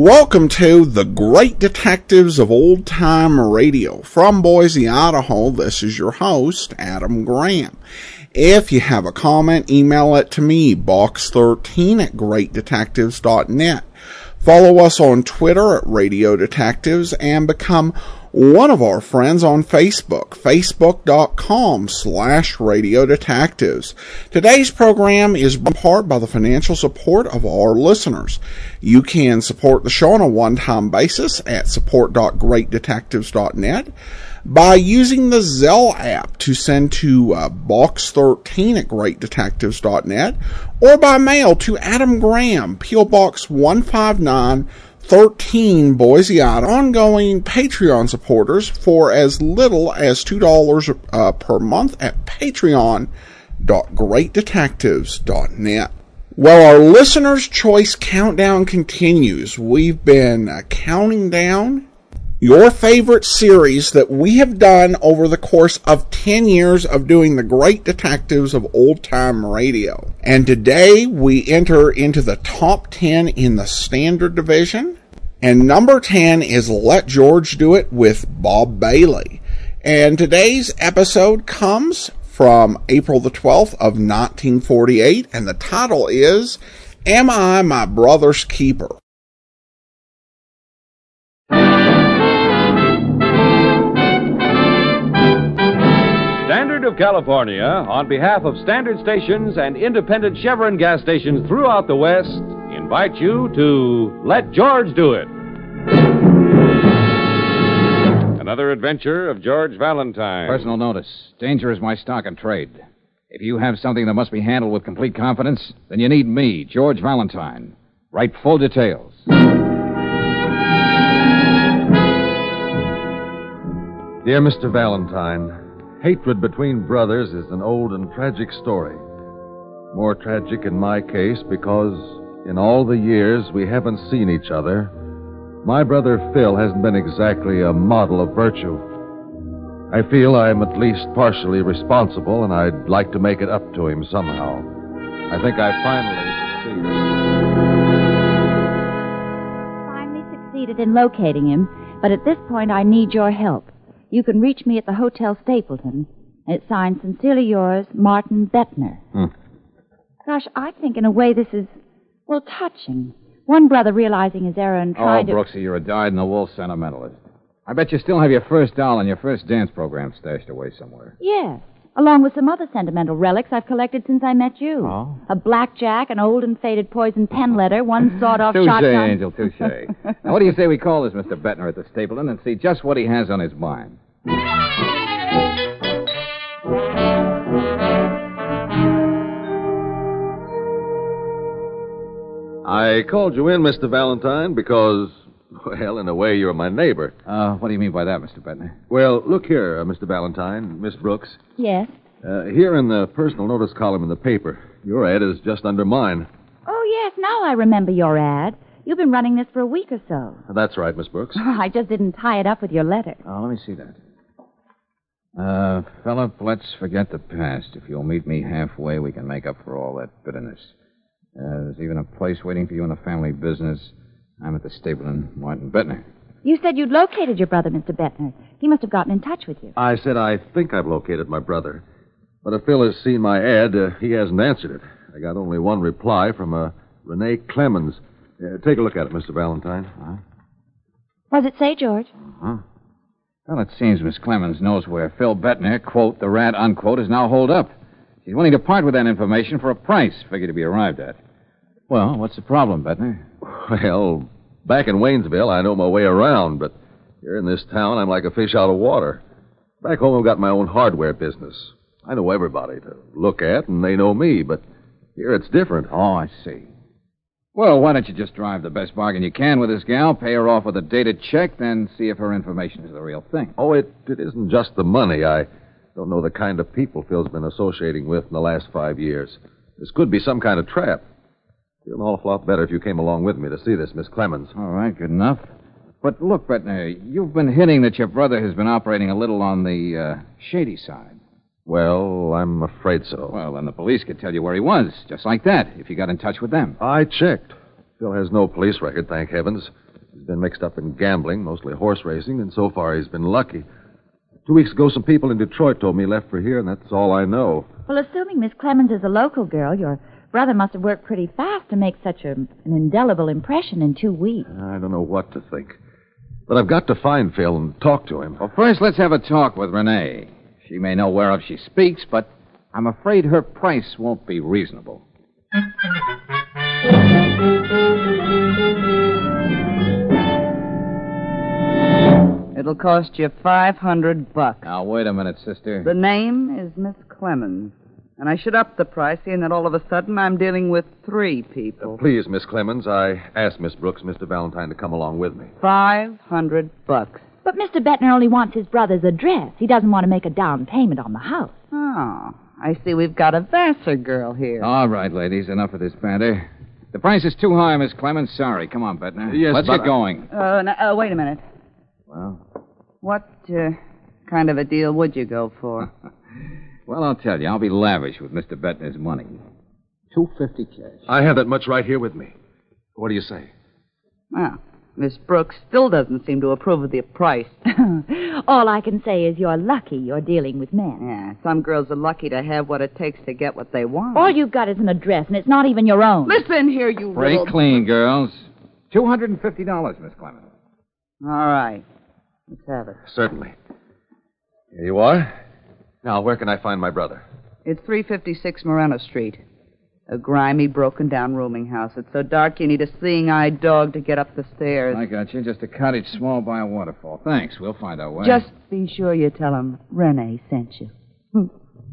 Welcome to the Great Detectives of Old Time Radio. From Boise, Idaho, this is your host, Adam Graham. If you have a comment, email it to me, box13@greatdetectives.net. Follow us on Twitter at Radio Detectives and become one of our friends on Facebook, facebook.com/Radio Detectives. Today's program is in part by the financial support of our listeners. You can support the show on a one-time basis at support.greatdetectives.net by using the Zelle app to send to box13@greatdetectives.net or by mail to Adam Graham, P.O. Box 15913, Boise, Idaho. Ongoing Patreon supporters for as little as $2 per month at patreon.greatdetectives.net. Well, our listener's choice countdown continues. We've been counting down your favorite series that we have done over the course of 10 years of doing the Great Detectives of Old Time Radio. And today we enter into the top 10 in the Standard Division. And number 10 is Let George Do It with Bob Bailey. And today's episode comes from April the 12th of 1948. And the title is, Am I My Brother's Keeper? Standard of California, on behalf of Standard stations and independent Chevron gas stations throughout the West, invite you to Let George Do It. Another adventure of George Valentine. Personal notice. Danger is my stock and trade. If you have something that must be handled with complete confidence, then you need me, George Valentine. Write full details. Dear Mr. Valentine, hatred between brothers is an old and tragic story. More tragic in my case because in all the years we haven't seen each other, my brother Phil hasn't been exactly a model of virtue. I feel I'm at least partially responsible, and I'd like to make it up to him somehow. I think I finally succeeded in locating him, but at this point I need your help. You can reach me at the Hotel Stapleton. It's signed, Sincerely Yours, Martin Bettner. Gosh, I think in a way this is, well, touching. One brother realizing his error and trying to... Oh, Brooksy, you're a dyed-in-the-wool sentimentalist. I bet you still have your first doll and your first dance program stashed away somewhere. Yes, along with some other sentimental relics I've collected since I met you. Oh? A blackjack, an old and faded poison pen letter, one sawed-off shotgun... Touche, Angel, touche. Now, what do you say we call this Mr. Bettner at the Stapleton and see just what he has on his mind? I called you in, Mr. Valentine, because, well, in a way, you're my neighbor. What do you mean by that, Mr. Bettner? Well, look here, Mr. Valentine, Miss Brooks. Yes? Here in the personal notice column in the paper, your ad is just under mine. Oh, yes, now I remember your ad. You've been running this for a week or so. That's right, Miss Brooks. I just didn't tie it up with your letter. Oh, let me see that. Philip, let's forget the past. If you'll meet me halfway, we can make up for all that bitterness. There's even a place waiting for you in the family business. I'm at the Stapleton, Martin Bettner. You said you'd located your brother, Mr. Bettner. He must have gotten in touch with you. I said I think I've located my brother. But if Phil has seen my ad, he hasn't answered it. I got only one reply from Renee Clemens. Take a look at it, Mr. Valentine. What does it say, George? Well, it seems Miss Clemens knows where Phil Bettner, quote, the rat, unquote, is now holed up. She's willing to part with that information for a price figure to be arrived at. Well, what's the problem, Bettner? Well, back in Waynesville, I know my way around, but here in this town, I'm like a fish out of water. Back home, I've got my own hardware business. I know everybody to look at, and they know me, but here it's different. Oh, I see. Well, why don't you just drive the best bargain you can with this gal, pay her off with a dated check, then see if her information is the real thing. Oh, it isn't just the money. I don't know the kind of people Phil's been associating with in the last 5 years. This could be some kind of trap. Feel an awful lot better if you came along with me to see this, Miss Clemens. All right, good enough. But look, Bettner, you've been hinting that your brother has been operating a little on the shady side. Well, I'm afraid so. Well, then the police could tell you where he was, just like that, if you got in touch with them. I checked. Phil has no police record, thank heavens. He's been mixed up in gambling, mostly horse racing, and so far he's been lucky. 2 weeks ago, some people in Detroit told me he left for here, and that's all I know. Well, assuming Miss Clemens is a local girl, your brother must have worked pretty fast to make such an indelible impression in 2 weeks. I don't know what to think. But I've got to find Phil and talk to him. Well, first, let's have a talk with Renee. She may know whereof she speaks, but I'm afraid her price won't be reasonable. It'll cost you $500. Now, wait a minute, sister. The name is Miss Clemens. And I should up the price, seeing that all of a sudden I'm dealing with 3 people. Please, Miss Clemens, I asked Miss Brooks, Mr. Valentine, to come along with me. $500. But Mr. Bettner only wants his brother's address. He doesn't want to make a down payment on the house. Oh, I see we've got a Vassar girl here. All right, ladies, enough of this banter. The price is too high, Miss Clemens. Sorry. Come on, Bettner. Yes, Let's but get going. Wait a minute. Well? What kind of a deal would you go for? Well, I'll tell you. I'll be lavish with Mr. Bettner's money. $250 cash. I have that much right here with me. What do you say? Well, Miss Brooks still doesn't seem to approve of the price. All I can say is you're lucky you're dealing with men. Yeah, some girls are lucky to have what it takes to get what they want. All you've got is an address, and it's not even your own. Listen here, you Break little... clean, girls. $250, Miss Clemens. All right. Let's have it. Certainly. Here you are. Now, where can I find my brother? It's 356 Moreno Street. A grimy, broken-down rooming house. It's so dark you need a seeing-eyed dog to get up the stairs. I got you. Just a cottage small by a waterfall. Thanks. We'll find our way. Just be sure you tell him Renee sent you.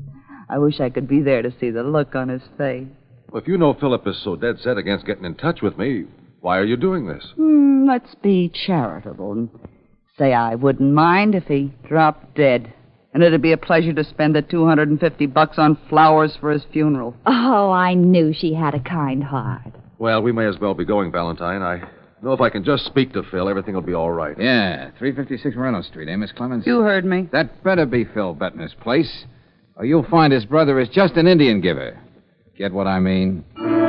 I wish I could be there to see the look on his face. Well, if you know Philip is so dead set against getting in touch with me, why are you doing this? Let's be charitable and say I wouldn't mind if he dropped dead. And it'd be a pleasure to spend the $250 on flowers for his funeral. Oh, I knew she had a kind heart. Well, we may as well be going, Valentine. I know if I can just speak to Phil, everything will be all right. Yeah, 356 Moreno Street, eh, Miss Clemens? You heard me. That better be Phil Bettner's place, or you'll find his brother is just an Indian giver. Get what I mean?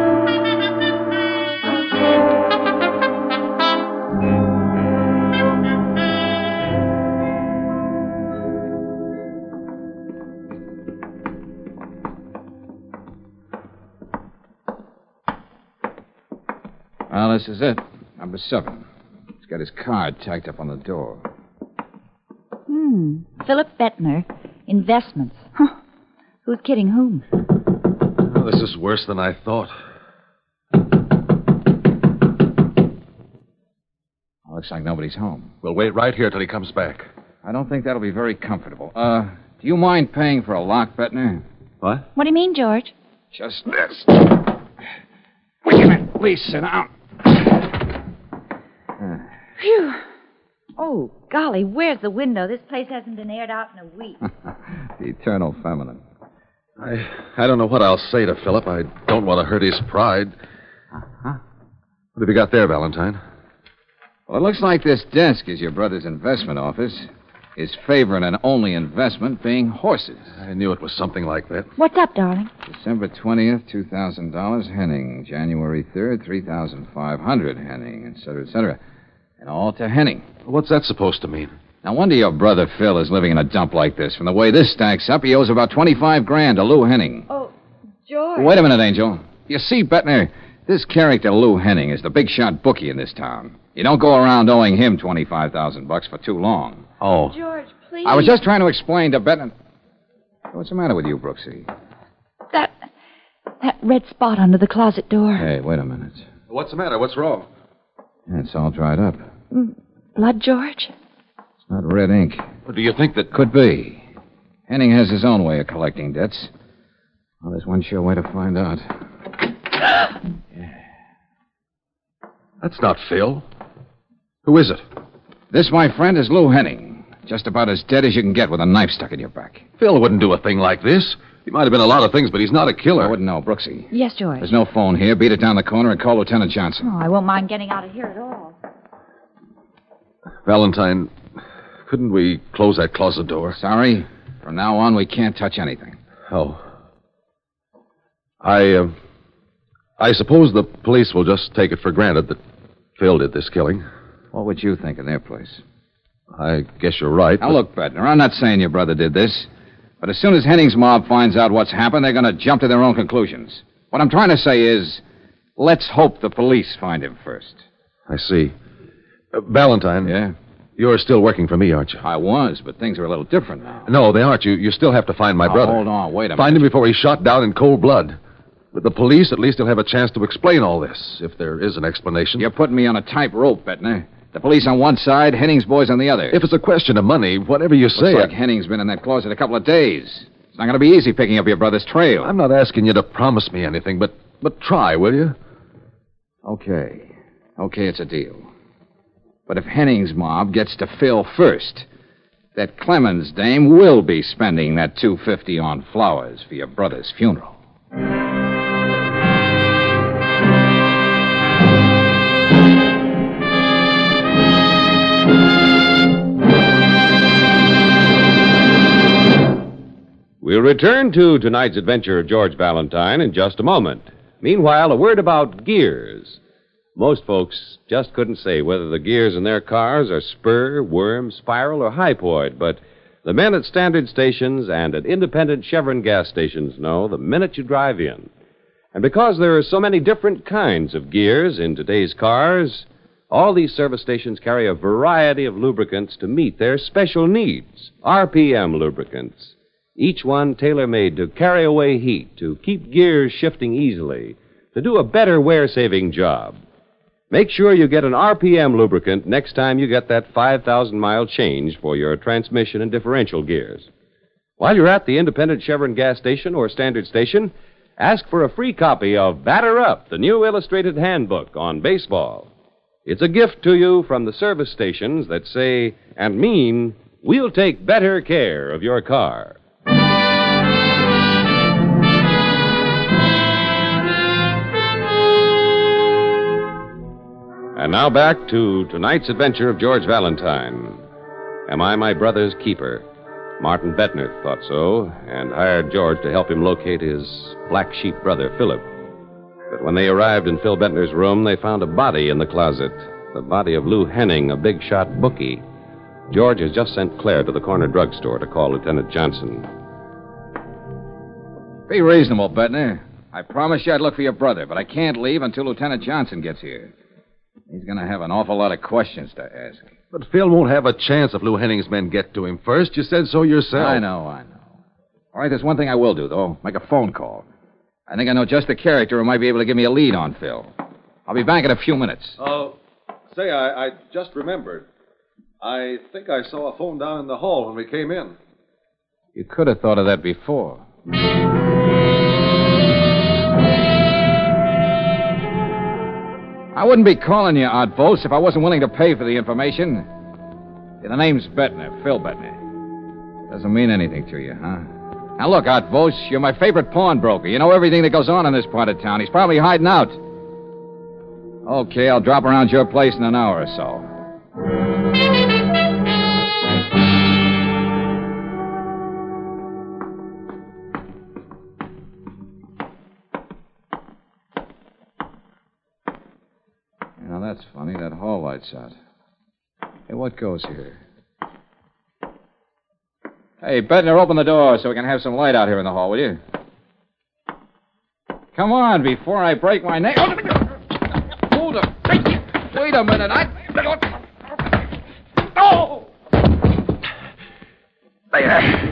Well, this is it. Number 7. He's got his card tacked up on the door. Philip Bettner, investments. Huh. Who's kidding whom? Oh, this is worse than I thought. Looks like nobody's home. We'll wait right here till he comes back. I don't think that'll be very comfortable. Do you mind paying for a lock, Bettner? What? What do you mean, George? Just this. Wait a minute. Please sit down. Phew. Oh, golly, where's the window? This place hasn't been aired out in a week. The eternal feminine. I don't know what I'll say to Philip. I don't want to hurt his pride. Uh-huh. What have you got there, Valentine? Well, it looks like this desk is your brother's investment office. His favorite and only investment being horses. I knew it was something like that. What's up, darling? December 20th, $2,000, Henning. January 3rd, $3,500, Henning, et cetera, and all to Henning. What's that supposed to mean? No wonder your brother Phil is living in a dump like this. From the way this stacks up, he owes about $25,000 to Lou Henning. Oh, George. Wait a minute, Angel. You see, Bettner, this character Lou Henning is the big shot bookie in this town. You don't go around owing him $25,000 for too long. Oh. George, please. I was just trying to explain to Bettner. What's the matter with you, Brooksy? That red spot under the closet door. Hey, wait a minute. What's the matter? What's wrong? It's all dried up. Blood, George? It's not red ink. Well, do you think that... Could be. Henning has his own way of collecting debts. Well, there's one sure way to find out. That's not Phil. Who is it? This, my friend, is Lou Henning. Just about as dead as you can get with a knife stuck in your back. Phil wouldn't do a thing like this. He might have been a lot of things, but he's not a killer. I wouldn't know, Brooksy. Yes, George. There's no phone here. Beat it down the corner and call Lieutenant Johnson. Oh, I won't mind getting out of here at all. Valentine, couldn't we close that closet door? Sorry. From now on, we can't touch anything. Oh. I suppose the police will just take it for granted that Phil did this killing. What would you think in their place? I guess you're right. Now, look, Bettner, I'm not saying your brother did this, but as soon as Henning's mob finds out what's happened, they're going to jump to their own conclusions. What I'm trying to say is, let's hope the police find him first. I see. Valentine. Yeah? You're still working for me, aren't you? I was, but things are a little different now. No, they aren't. You still have to find my brother. Hold on, wait a minute. Find him before he's shot down in cold blood. With the police, at least he'll have a chance to explain all this, if there is an explanation. You're putting me on a tight rope, Bettner. The police on one side, Henning's boys on the other. If it's a question of money, whatever you say... Looks like Henning's been in that closet a couple of days. It's not going to be easy picking up your brother's trail. I'm not asking you to promise me anything, but try, will you? Okay. Okay, it's a deal. But if Henning's mob gets to Phil first, that Clemens dame will be spending that $250 on flowers for your brother's funeral. We'll return to tonight's adventure of George Valentine in just a moment. Meanwhile, a word about gears. Most folks just couldn't say whether the gears in their cars are spur, worm, spiral, or hypoid, but the men at standard stations and at independent Chevron gas stations know the minute you drive in. And because there are so many different kinds of gears in today's cars, all these service stations carry a variety of lubricants to meet their special needs. RPM lubricants. Each one tailor-made to carry away heat, to keep gears shifting easily, to do a better wear-saving job. Make sure you get an RPM lubricant next time you get that 5,000-mile change for your transmission and differential gears. While you're at the independent Chevron gas station or standard station, ask for a free copy of Batter Up, the new illustrated handbook on baseball. It's a gift to you from the service stations that say and mean, we'll take better care of your car. And now back to tonight's adventure of George Valentine. Am I my brother's keeper? Martin Bettner thought so, and hired George to help him locate his black sheep brother, Philip. But when they arrived in Phil Bettner's room, they found a body in the closet. The body of Lou Henning, a big-shot bookie. George has just sent Claire to the corner drugstore to call Lieutenant Johnson. Be reasonable, Bettner. I promised you I'd look for your brother, but I can't leave until Lieutenant Johnson gets here. He's going to have an awful lot of questions to ask. But Phil won't have a chance if Lou Henning's men get to him first. You said so yourself. I know. All right, there's one thing I will do, though. Make a phone call. I think I know just the character who might be able to give me a lead on Phil. I'll be back in a few minutes. Say, I just remembered. I think I saw a phone down in the hall when we came in. You could have thought of that before. I wouldn't be calling you, Outpost, if I wasn't willing to pay for the information. Yeah, the name's Bettner, Phil Bettner. Doesn't mean anything to you, huh? Now, look, Outpost, you're my favorite pawnbroker. You know everything that goes on in this part of town. He's probably hiding out. Okay, I'll drop around your place in an hour or so. That's funny. That hall light's out. Hey, what goes here? Hey, Bettner, open the door so we can have some light out here in the hall, will you? Come on, before I break my neck. Hold up. Wait a minute. Oh! There.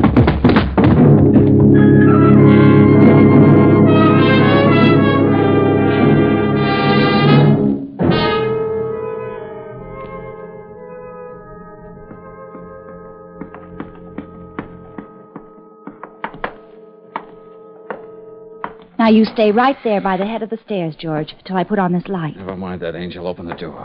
Now, you stay right there by the head of the stairs, George, till I put on this light. Never mind that, Angel. Open the door.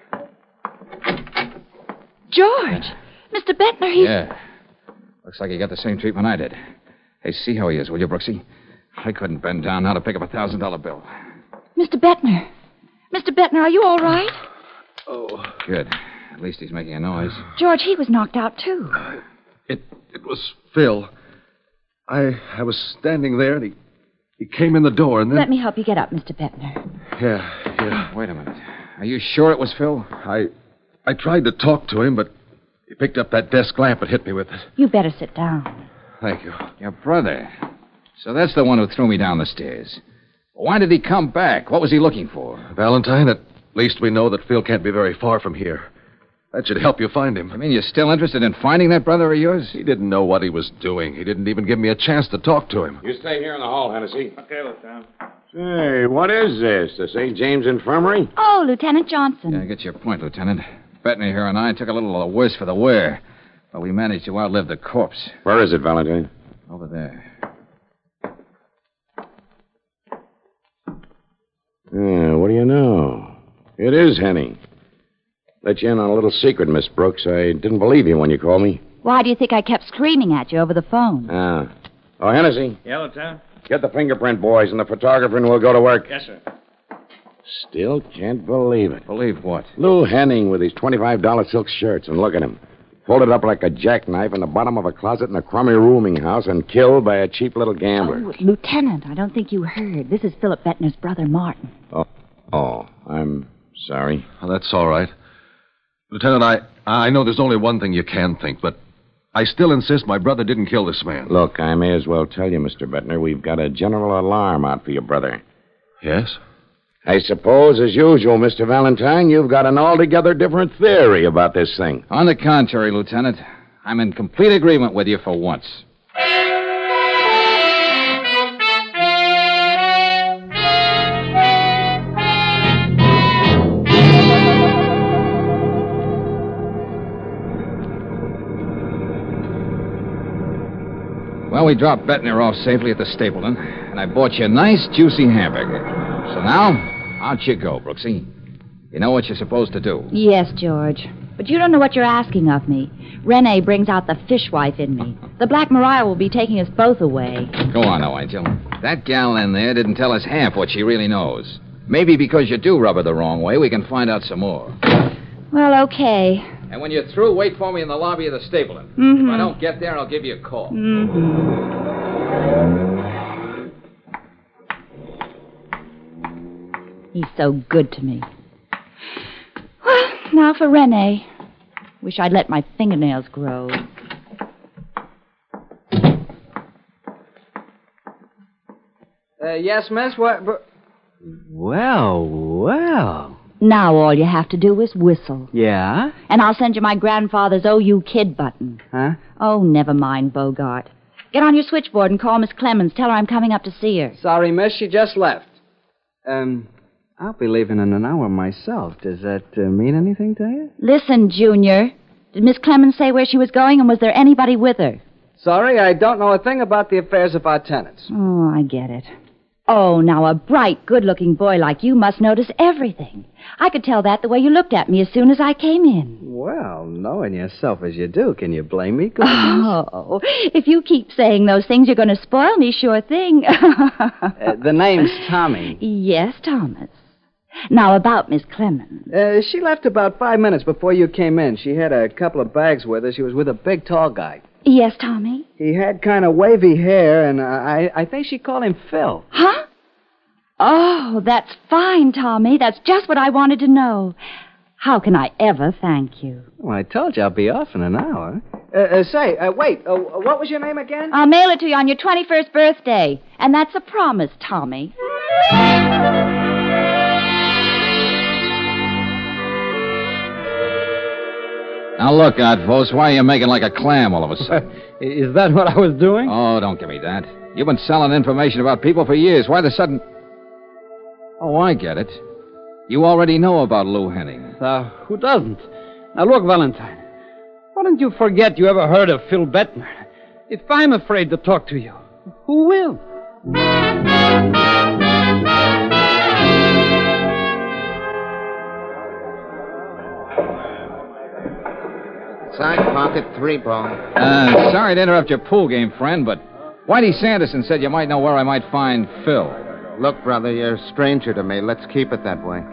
George! Mr. Bettner, he's... Yeah. Looks like he got the same treatment I did. Hey, see how he is, will you, Brooksy? I couldn't bend down now to pick up a $1,000 bill. Mr. Bettner. Mr. Bettner, are you all right? Oh. Good. At least he's making a noise. George, he was knocked out, too. It was Phil. I was standing there, and he came in the door, and then... Let me help you get up, Mr. Bettner. Yeah. Wait a minute. Are you sure it was Phil? I tried to talk to him, but he picked up that desk lamp and hit me with it. You better sit down. Thank you. Your brother. So that's the one who threw me down the stairs. Why did he come back? What was he looking for? Valentine, at least we know that Phil can't be very far from here. That should help you find him. I mean, you're still interested in finding that brother of yours? He didn't know what he was doing. He didn't even give me a chance to talk to him. You stay here in the hall, Hennessy. Okay, Lieutenant. Say, what is this? The St. James Infirmary? Oh, Lieutenant Johnson. Yeah, I get your point, Lieutenant. Bettany here and I took a little of the worse for the wear, but we managed to outlive the corpse. Where is it, Valentine? Over there. Yeah, what do you know? It is Henny. Let you in on a little secret, Miss Brooks. I didn't believe you when you called me. Why do you think I kept screaming at you over the phone? Ah. Oh, Hennessy, Yeah, Lieutenant? get the fingerprint boys and the photographer and we'll go to work. Yes, sir. Still can't believe it. Believe what? Lou Henning with his $25 silk shirts, and look at him. Folded up like a jackknife in the bottom of a closet in a crummy rooming house and killed by a cheap little gambler. Oh, Lieutenant, I don't think you heard. This is Philip Bettner's brother, Martin. Oh, I'm sorry. Well, that's all right. Lieutenant, I know there's only one thing you can think, but I still insist my brother didn't kill this man. Look, I may as well tell you, Mr. Bettner, we've got a general alarm out for your brother. Yes? I suppose, as usual, Mr. Valentine, you've got an altogether different theory about this thing. On the contrary, Lieutenant, I'm in complete agreement with you for once. Well, we dropped Bettner off safely at the Stapleton, and I bought you a nice, juicy hamburger. So now, out you go, Brooksy. You know what you're supposed to do. Yes, George. But you don't know what you're asking of me. Renee brings out the fishwife in me. The Black Maria will be taking us both away. Go on now, Angel. That gal in there didn't tell us half what she really knows. Maybe because you do rub her the wrong way, we can find out some more. Well, okay. And when you're through, wait for me in the lobby of the Stapleton. Mm-hmm. If I don't get there, I'll give you a call. He's so good to me. Well, now for Renee. Wish I'd let my fingernails grow. Yes, miss? What? Well. Now all you have to do is whistle. Yeah? And I'll send you my grandfather's OU Kid button. Huh? Oh, never mind, Bogart. Get on your switchboard and call Miss Clemens. Tell her I'm coming up to see her. Sorry, miss, she just left. I'll be leaving in an hour myself. Does that mean anything to you? Listen, Junior. Did Miss Clemens say where she was going, and was there anybody with her? Sorry, I don't know a thing about the affairs of our tenants. Oh, I get it. Oh, now a bright, good-looking boy like you must notice everything. I could tell that the way you looked at me as soon as I came in. Well, knowing yourself as you do, can you blame me, Goodness? Oh, if you keep saying those things, you're going to spoil me, sure thing. The name's Tommy. Yes, Thomas. Now, about Miss Clemens. She left about 5 minutes before you came in. She had a couple of bags with her. She was with a big, tall guy. Yes, Tommy? He had kind of wavy hair, and I think she called him Phil. Huh? Oh, that's fine, Tommy. That's just what I wanted to know. How can I ever thank you? Well, I told you I'll be off in an hour. Wait. What was your name again? I'll mail it to you on your 21st birthday. And that's a promise, Tommy. Now look, Outpost, why are you making like a clam all of a sudden? Is that what I was doing? Oh, don't give me that. You've been selling information about people for years. Why the sudden... Oh, I get it. You already know about Lou Henning. Who doesn't? Now, look, Valentine. Why don't you forget you ever heard of Phil Bettner? If I'm afraid to talk to you, who will? Side pocket, 3-ball. Sorry to interrupt your pool game, friend, but Whitey Sanderson said you might know where I might find Phil. Look, brother, you're a stranger to me. Let's keep it that way.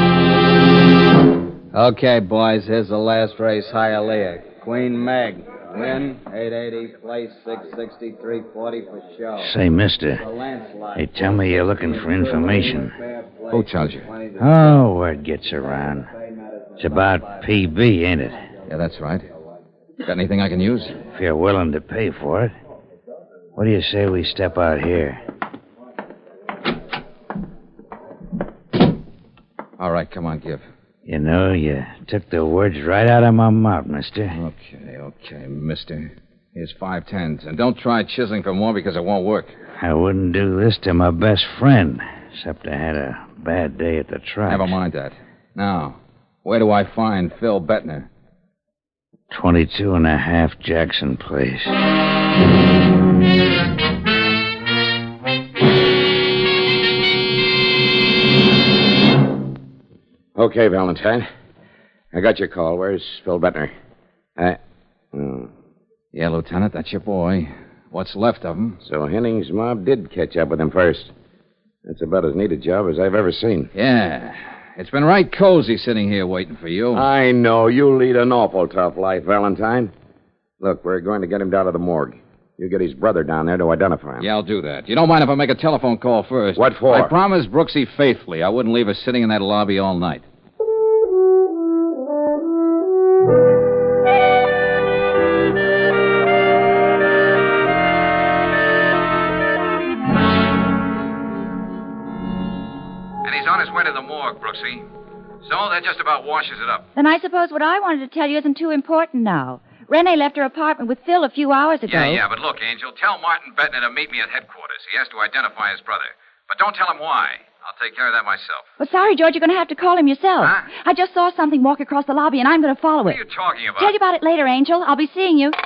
Okay, boys, here's the last race, Hialeah. Queen Meg. Win, 880, place 660, 340 for show. Say, mister, The landslide. they tell me you're looking for information. Who tells you? Oh, word gets around. It's about PB, ain't it? Yeah, that's right. Got anything I can use? If you're willing to pay for it. What do you say we step out here? All right, come on, give. You know, you took the words right out of my mouth, mister. Okay, mister. Here's 5 tens. And don't try chiseling for more because it won't work. I wouldn't do this to my best friend, except I had a bad day at the track. Never mind that. Now, where do I find Phil Bettner? 22.5 Jackson Place. Okay, Valentine. I got your call. Where's Phil Bettner? Yeah, Lieutenant, that's your boy. What's left of him. So Henning's mob did catch up with him first. That's about as neat a job as I've ever seen. Yeah. It's been right cozy sitting here waiting for you. I know. You lead an awful tough life, Valentine. Look, we're going to get him down to the morgue. You get his brother down there to identify him. Yeah, I'll do that. You don't mind if I make a telephone call first? What for? I promised Brooksy faithfully I wouldn't leave her sitting in that lobby all night. And he's on his way to the morgue, Brooksy. So that just about washes it up. Then I suppose what I wanted to tell you isn't too important now. Renee left her apartment with Phil a few hours ago. Yeah, but look, Angel, tell Martin Bettner to meet me at headquarters. He has to identify his brother. But don't tell him why. I'll take care of that myself. Well, sorry, George, you're going to have to call him yourself. Huh? I just saw something walk across the lobby, and I'm going to follow What it. are you talking about? Tell you about it later, Angel. I'll be seeing you.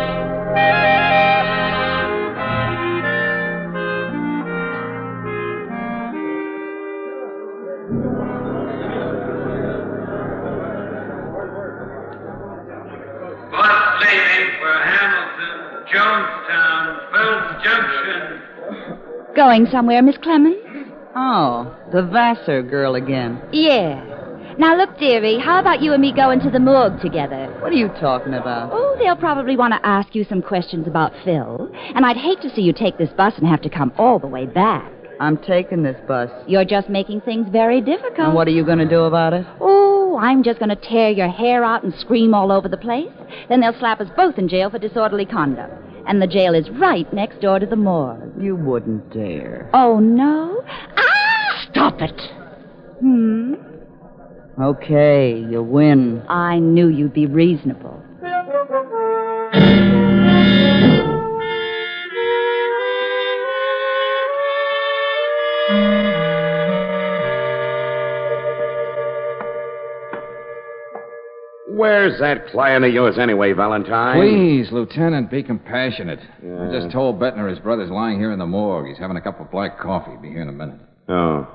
Bus leaving for Hamilton, Jonestown, Phil's Junction. Going somewhere, Miss Clemens? Oh, the Vassar girl again. Yeah. Now, look, dearie, how about you and me going to the morgue together? What are you talking about? Oh, they'll probably want to ask you some questions about Phil. And I'd hate to see you take this bus and have to come all the way back. I'm taking this bus. You're just making things very difficult. And what are you going to do about it? Oh, I'm just going to tear your hair out and scream all over the place. Then they'll slap us both in jail for disorderly conduct. And the jail is right next door to the morgue. You wouldn't dare. Oh, no? Ah! Stop it. Okay, you win. I knew you'd be reasonable. Where's that client of yours anyway, Valentine? Please, Lieutenant, be compassionate. Yeah. I just told Bettner his brother's lying here in the morgue. He's having a cup of black coffee. Be here in a minute. Oh.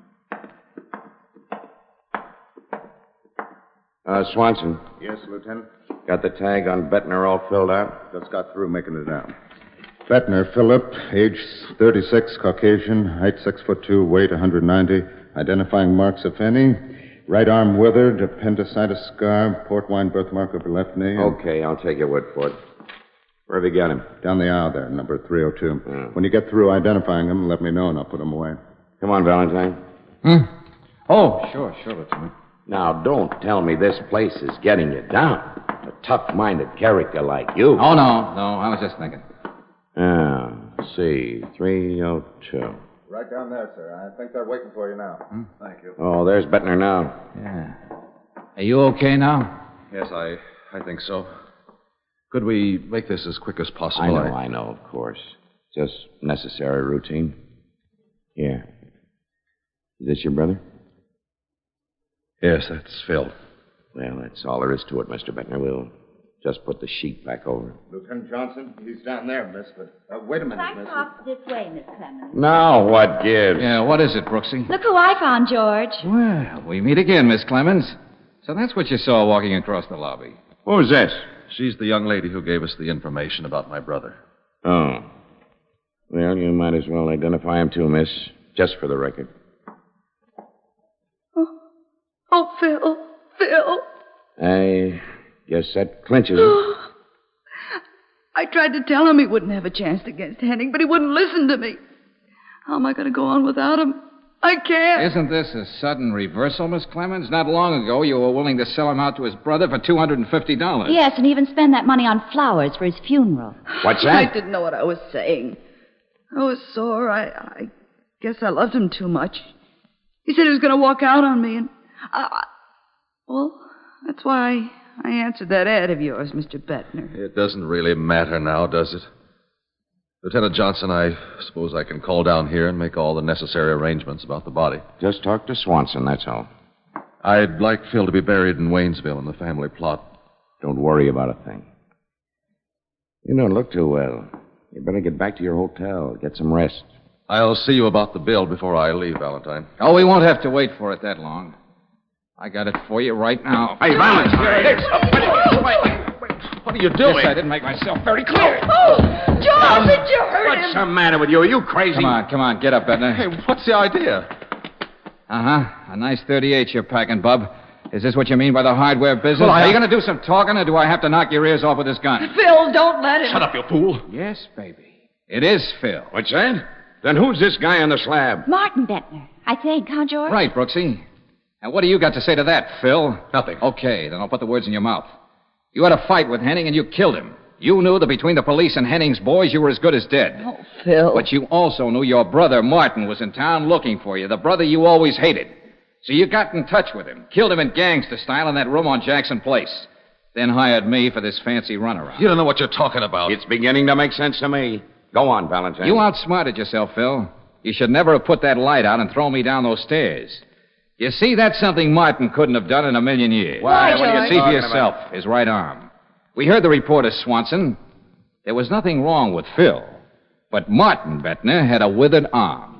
Swanson. Yes, Lieutenant? Got the tag on Bettner all filled out? Just got through making it down. Bettner Philip, age 36, Caucasian, height 6'2", weight 190. Identifying marks, if any. Right arm withered, appendicitis scar, port wine birthmark over left knee. Okay, I'll take your word for it. Where have you got him? Down the aisle there, number 302. Yeah. When you get through identifying him, let me know and I'll put him away. Come on, Valentine. Oh, sure, Lieutenant. Now, don't tell me this place is getting you down. A tough-minded character like you. Oh, no, I was just thinking. Let's see, 302. Right down there, sir. I think they're waiting for you now. Thank you. Oh, there's Bettner now. Yeah. Are you okay now? Yes, I think so. Could we make this as quick as possible? I know, of course. Just necessary routine. Here. Is this your brother? Yes, that's Phil. Well, that's all there is to it, Mr. Bettner. We'll just put the sheet back over. Lieutenant Johnson, he's down there, miss, but wait a minute, miss. This way, Miss Clemens. Now what gives? Yeah, what is it, Brooksy? Look who I found, George. Well, we meet again, Miss Clemens. So that's what you saw walking across the lobby. What was this? She's the young lady who gave us the information about my brother. Oh. Well, you might as well identify him too, miss. Just for the record. Oh, Phil. I guess that clinches it. I tried to tell him he wouldn't have a chance against Henning, but he wouldn't listen to me. How am I going to go on without him? I can't. Isn't this a sudden reversal, Miss Clemens? Not long ago, you were willing to sell him out to his brother for $250. Yes, and even spend that money on flowers for his funeral. What's I that? didn't know what I was saying. I was sore. I guess I loved him too much. He said he was going to walk out on me, and well, that's why I answered that ad of yours, Mr. Bettner. It doesn't really matter now, does it? Lieutenant Johnson, I suppose I can call down here and make all the necessary arrangements about the body. Just talk to Swanson, that's all. I'd like Phil to be buried in Waynesville in the family plot. Don't worry about a thing. You don't look too well. You better get back to your hotel. Get some rest. I'll see you about the bill before I leave, Valentine. Oh, we won't have to wait for it that long. I got it for you right now. Hey, Valentine! What are you doing? Yes, I didn't make myself very clear. Oh, George, did you hurt him? What's the matter with you? Are you crazy? Come on, get up, Bettner. Hey, what's the idea? A nice 38 you're packing, Bub. Is this what you mean by the hardware business? Well, Are you going to do some talking, or do I have to knock your ears off with this gun? Phil, don't let him. Shut up, you fool. Yes, baby. It is Phil. What's that? Then who's this guy on the slab? Martin Bettner, I think, huh, George? Right, Brooksy. And what do you got to say to that, Phil? Nothing. Okay, then I'll put the words in your mouth. You had a fight with Henning, and you killed him. You knew that between the police and Henning's boys, you were as good as dead. Oh, Phil. But you also knew your brother, Martin, was in town looking for you, the brother you always hated. So you got in touch with him, killed him in gangster style in that room on Jackson Place, then hired me for this fancy runaround. You don't know what you're talking about. It's beginning to make sense to me. Go on, Valentine. You outsmarted yourself, Phil. You should never have put that light out and thrown me down those stairs. You see, that's something Martin couldn't have done in a million years. Why, What do you George? see for yourself, his right arm. We heard the reporter, Swanson. There was nothing wrong with Phil, but Martin Bettner had a withered arm.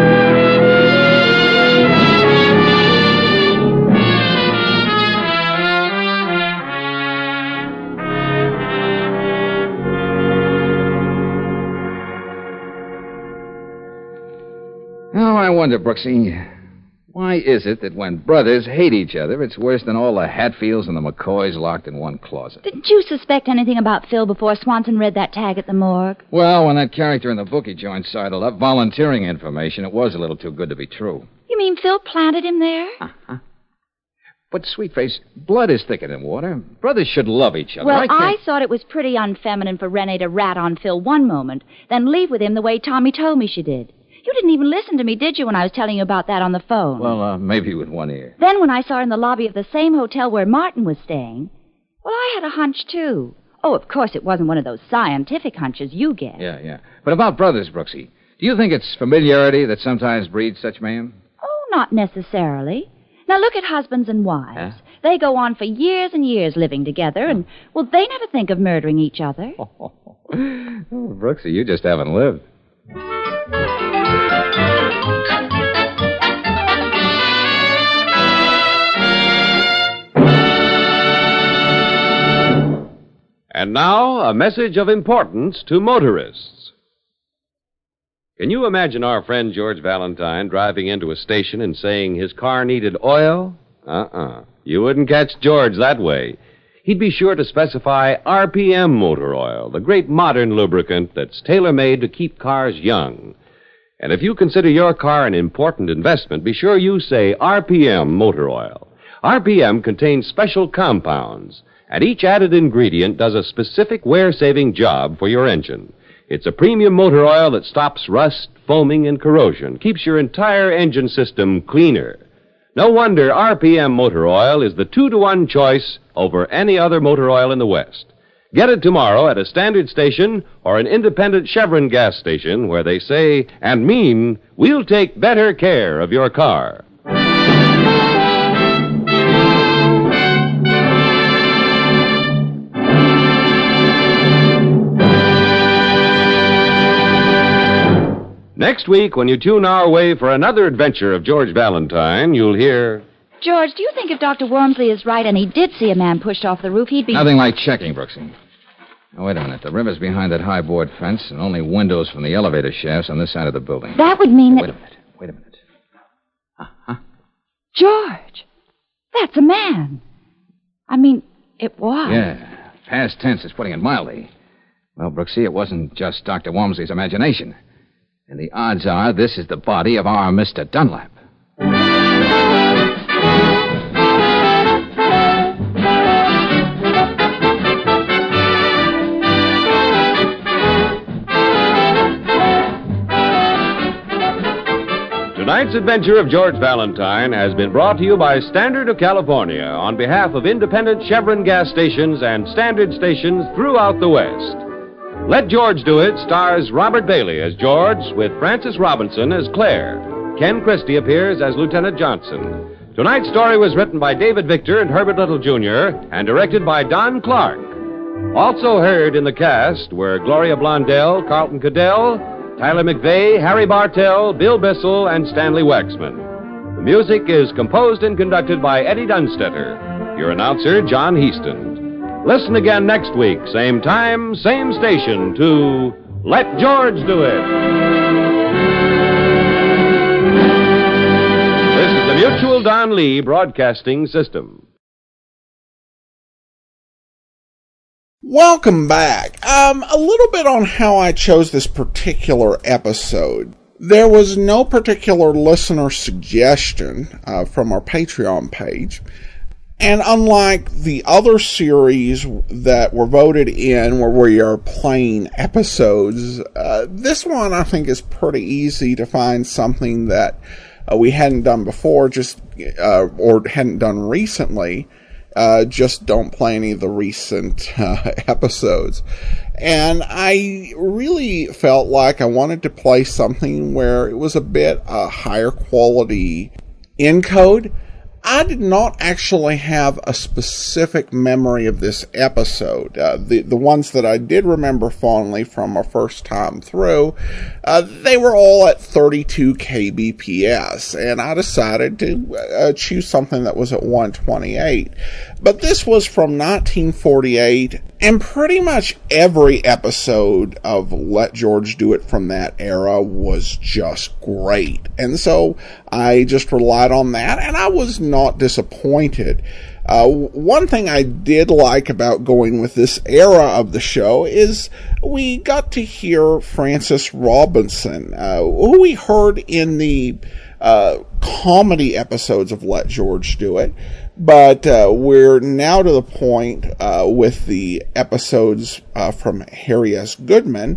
Oh, I wonder, Brooksy, why is it that when brothers hate each other, it's worse than all the Hatfields and the McCoys locked in one closet? Didn't you suspect anything about Phil before Swanson read that tag at the morgue? Well, when that character in the book he joined sidled up volunteering information, it was a little too good to be true. You mean Phil planted him there? But, Sweetface, blood is thicker than water. Brothers should love each other. Well, I I thought it was pretty unfeminine for Renee to rat on Phil one moment, then leave with him the way Tommy told me she did. You didn't even listen to me, did you, when I was telling you about that on the phone? Well, maybe with one ear. Then when I saw her in the lobby of the same hotel where Martin was staying, well, I had a hunch, too. Oh, of course, it wasn't one of those scientific hunches you get. Yeah. But about brothers, Brooksy, do you think it's familiarity that sometimes breeds such mayhem? Oh, not necessarily. Now, look at husbands and wives. They go on for years and years living together, and, well, they never think of murdering each other. Oh, Brooksy, you just haven't lived. And now, a message of importance to motorists. Can you imagine our friend George Valentine driving into a station and saying his car needed oil? You wouldn't catch George that way. He'd be sure to specify RPM motor oil, the great modern lubricant that's tailor-made to keep cars young. And if you consider your car an important investment, be sure you say RPM motor oil. RPM contains special compounds, and each added ingredient does a specific wear-saving job for your engine. It's a premium motor oil that stops rust, foaming, and corrosion, keeps your entire engine system cleaner. No wonder RPM motor oil is the 2-to-1 choice over any other motor oil in the West. Get it tomorrow at a standard station or an independent Chevron gas station where they say and mean, we'll take better care of your car. Next week, when you tune our way for another adventure of George Valentine, you'll hear... George, do you think if Dr. Wormsley is right and he did see a man pushed off the roof, he'd be... Nothing like checking, Brooksy. Now, wait a minute. The river's behind that high board fence and only windows from the elevator shafts on this side of the building. That would mean that... Wait a minute. George, that's a man. I mean, it was. Yeah. Past tense is putting it mildly. Well, Brooksy, it wasn't just Dr. Walmsley's imagination. And the odds are this is the body of our Mr. Dunlap. Tonight's adventure of George Valentine has been brought to you by Standard of California on behalf of independent Chevron gas stations and Standard stations throughout the West. Let George Do It stars Robert Bailey as George with Frances Robinson as Claire. Ken Christie appears as Lieutenant Johnson. Tonight's story was written by David Victor and Herbert Little, Jr. and directed by Don Clark. Also heard in the cast were Gloria Blondell, Carlton Cadell, Tyler McVeigh, Harry Bartell, Bill Bissell, and Stanley Waxman. The music is composed and conducted by Eddie Dunstetter. Your announcer, John Heaston. Listen again next week, same time, same station, to Let George Do It. This is the Mutual Don Lee Broadcasting System. Welcome back. A little bit on how I chose this particular episode. There was no particular listener suggestion from our Patreon page. And unlike the other series that were voted in where we are playing episodes, this one I think is pretty easy to find something that we hadn't done before, or hadn't done recently. Just don't play any of the recent episodes. And I really felt like I wanted to play something where it was a bit higher quality encode. I did not actually have a specific memory of this episode. The ones that I did remember fondly from our first time through, they were all at 32 kbps, and I decided to choose something that was at 128. But this was from 1948, and pretty much every episode of Let George Do It from that era was just great. And so I just relied on that, and I was not disappointed. One thing I did like about going with this era of the show is we got to hear Frances Robinson, who we heard in the comedy episodes of Let George Do It. But we're now to the point with the episodes from Harry S. Goodman,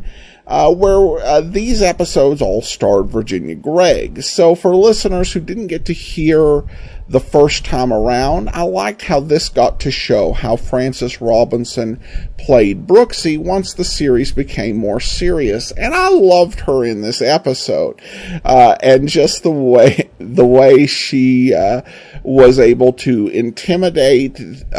where these episodes all starred Virginia Gregg. So for listeners who didn't get to hear the first time around, I liked how this got to show how Frances Robinson played Brooksy once the series became more serious. And I loved her in this episode. And just the way she was able to intimidate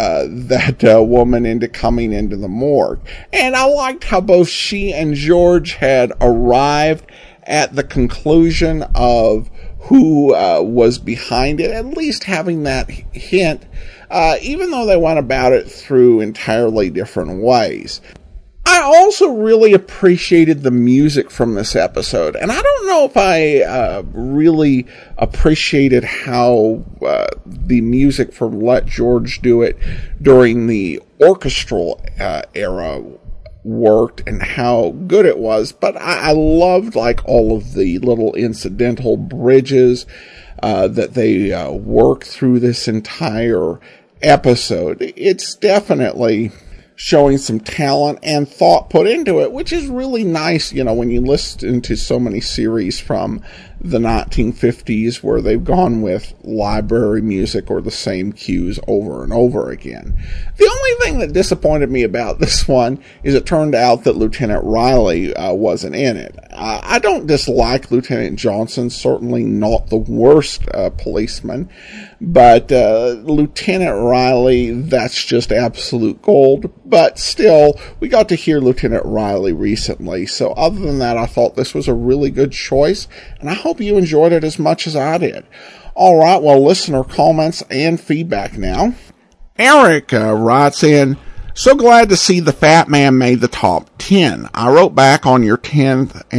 that woman into coming into the morgue. And I liked how both she and George had arrived at the conclusion of who was behind it, at least having that hint, even though they went about it through entirely different ways. I also really appreciated the music from this episode, and I don't know if I really appreciated how the music for Let George Do It during the orchestral era worked and how good it was, but I loved like all of the little incidental bridges that they worked through this entire episode. It's definitely showing some talent and thought put into it, which is really nice, you know, when you listen to so many series from the 1950s where they've gone with library music or the same cues over and over again. The only thing that disappointed me about this one is it turned out that Lieutenant Riley wasn't in it. I don't dislike Lieutenant Johnson, certainly not the worst policeman, but Lieutenant Riley, that's just absolute gold. But still, we got to hear Lieutenant Riley recently, so other than that, I thought this was a really good choice, and I hope you enjoyed it as much as I did. All right, well, listener comments and feedback now. Eric writes in, so glad to see the Fat Man made the top 10. I wrote back on your 10th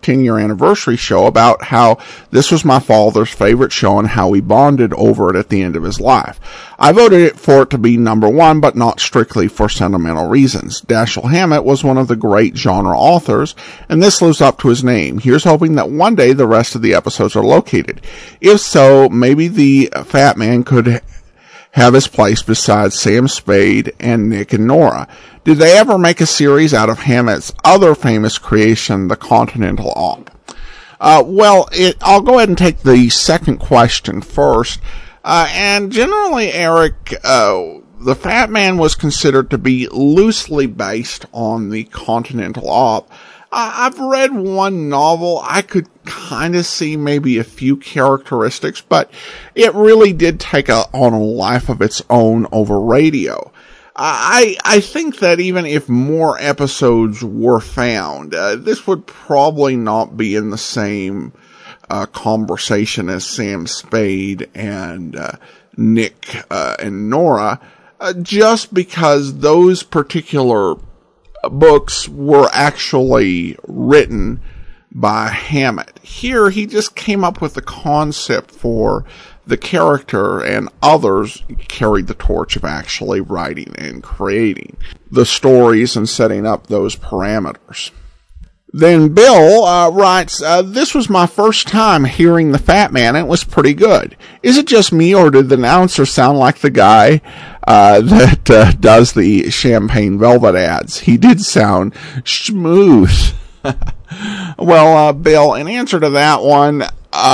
10-year anniversary show about how this was my father's favorite show and how we bonded over it at the end of his life. I voted it for it to be number one, but not strictly for sentimental reasons. Dashiell Hammett was one of the great genre authors, and this lives up to his name. Here's hoping that one day the rest of the episodes are located. If so, maybe the Fat Man could have his place beside Sam Spade and Nick and Nora. Did they ever make a series out of Hammett's other famous creation, the Continental Op? I'll go ahead and take the second question first. And generally, Eric, the Fat Man was considered to be loosely based on the Continental Op. I've read one novel. I could kind of see maybe a few characteristics, but it really did take on a life of its own over radio. I think that even if more episodes were found, this would probably not be in the same conversation as Sam Spade and Nick and Nora, just because those particular books were actually written by Hammett. Here, he just came up with the concept for the character, and others carried the torch of actually writing and creating the stories and setting up those parameters. Then Bill writes, this was my first time hearing the Fat Man, and it was pretty good. Is it just me, or did the announcer sound like the guy that does the Champagne Velvet ads? He did sound smooth. Well, Bill, in answer to that one,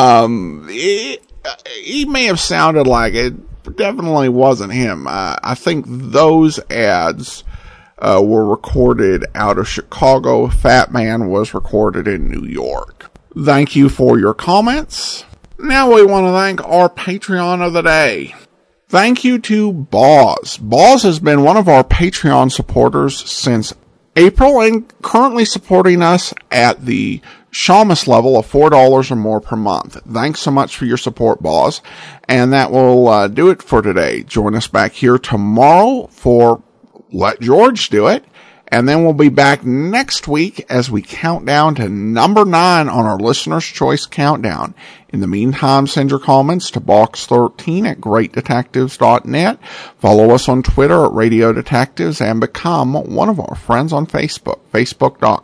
he may have sounded like it. Definitely wasn't him. I think those ads were recorded out of Chicago. Fat Man was recorded in New York. Thank you for your comments. Now we want to thank our Patreon of the day. Thank you to Boz. Boz has been one of our Patreon supporters since April and currently supporting us at the Shamus level of $4 or more per month. Thanks so much for your support, Boz. And that will do it for today. Join us back here tomorrow for Let George Do It. And then we'll be back next week as we count down to number 9 on our Listener's Choice Countdown. In the meantime, send your comments to box13@greatdetectives.net. Follow us on Twitter at Radio Detectives and become one of our friends on Facebook.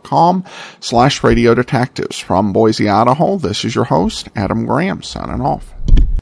Facebook.com/Radio Detectives. From Boise, Idaho, this is your host, Adam Graham, signing off.